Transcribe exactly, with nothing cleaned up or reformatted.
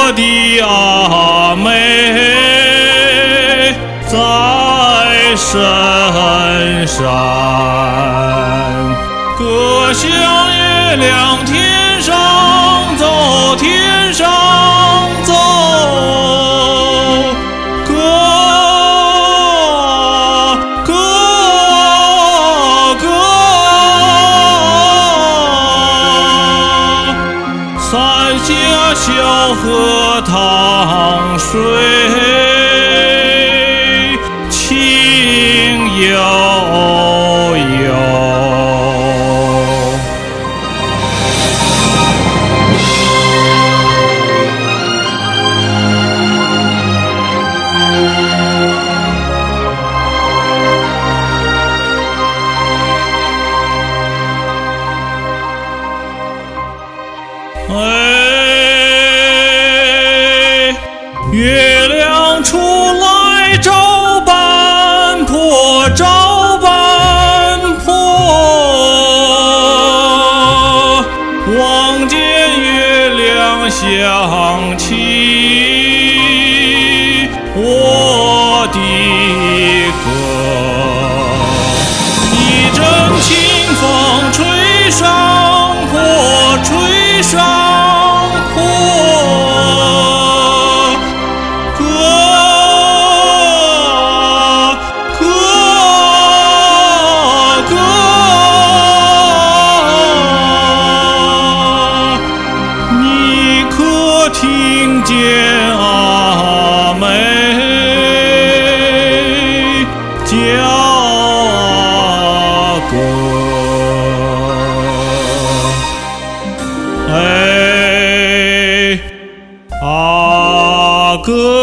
我的阿妹在深山，歌响月亮天上走，天上走，歌歌歌，三峡小河淌水清悠悠。哎，月亮出来照半坡，照半坡，望见月亮响起我的歌，一阵清风吹上坡，吹上坡，歌歌歌，你可听见阿妹叫歌？哎，阿哥。